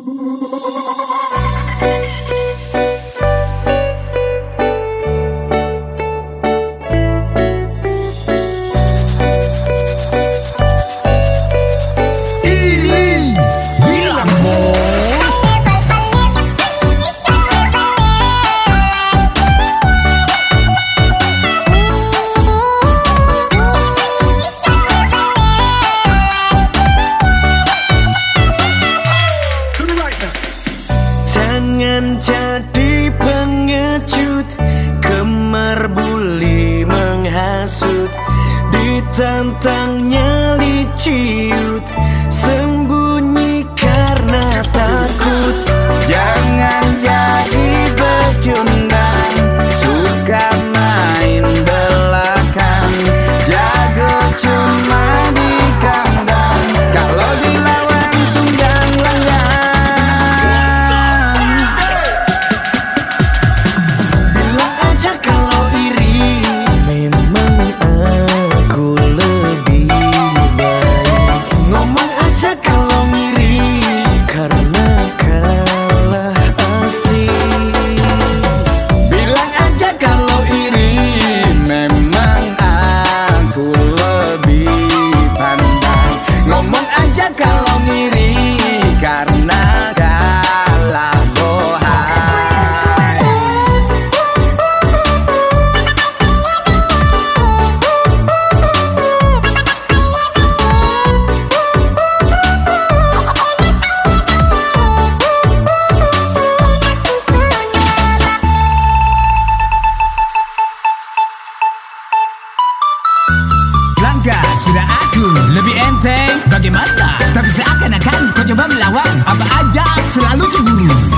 Jangan jadi pengecut, gemar bully menghasut, ditantangnya liciut, sembunyi karena takut. Jangan jadi pecundang, suka main belakang, jago cuma di kandang, kalau dilawan tunggang langgang. Bilang aja kalau iri, memang aku lebih baik. Ngomong aja kalau ngiri, karena kalah asik. Bilang aja kalau iri, memang aku lebih pandai. Ngomong aja kalau ngiri, karena kalah bohai. Langkah sudah aku lebih enteng, bagaimana? Tapi seakan-akan kau coba melawan, apa aja selalu cemburu.